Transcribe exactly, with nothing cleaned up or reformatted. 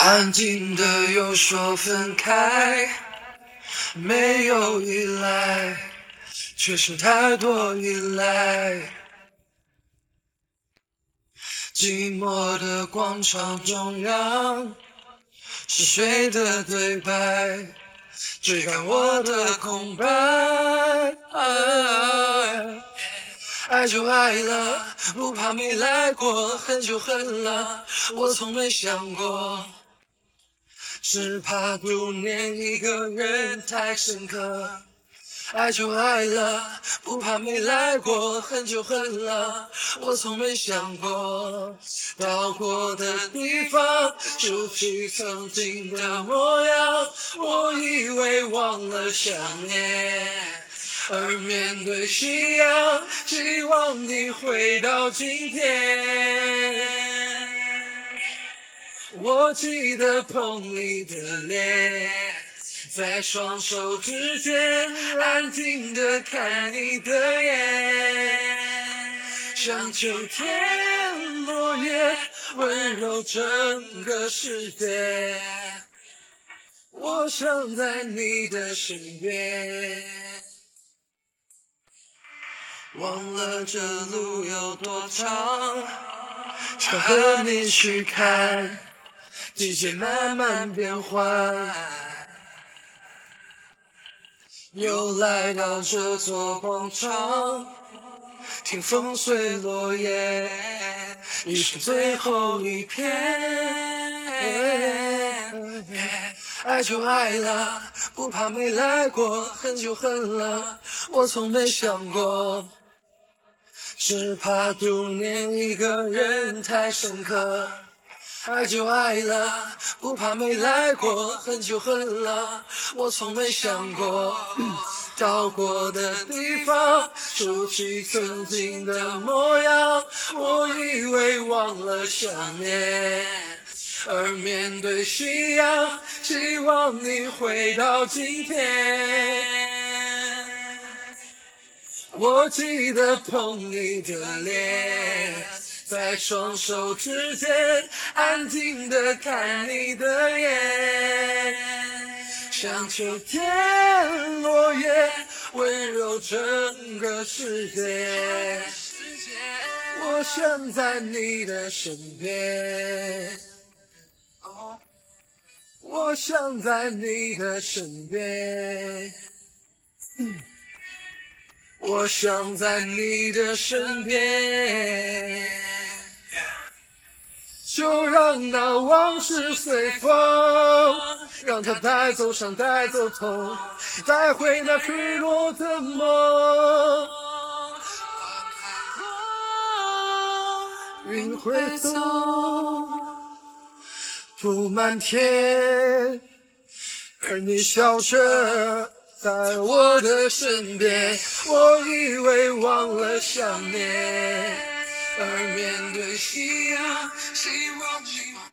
安静的又说分开，没有依赖，却是太多依赖。寂寞的广场中央，是谁的对白？追赶我的空白。爱就爱了，不怕没来过，恨就恨了，我从没想过，只怕读念一个人太深刻。爱就爱了，不怕没来过，恨就恨了，我从没想过，到过的地方熟悉曾经的模样，我以为忘了想念，而面对夕阳，希望你回到今天。我记得碰你的脸，在双手之间安静地看你的眼，像秋天落叶温柔整个世界。我想在你的身边，忘了这路有多长，想和你去看季节慢慢变换。又来到这座广场，听风随落叶，已是最后一片。爱就爱了，不怕没来过，恨就恨了，我从没想过，只怕读念一个人太深刻。爱就爱了，不怕没来过，恨就恨了，我从没想过，到过的地方熟悉曾经的模样，我以为忘了想念，而面对夕阳，希望你回到今天。我记得碰你的脸，在双手之间安静地看你的眼，像秋天落叶温柔整个世界。我想在你的身边，我想在你的身边，我想在你的身边，就让那往事随风，让它带走伤，带走痛，带回那坠落的梦。云会走，布满天，而你笑着在我的身边，我以为忘了想念，而面对夕阳，希望你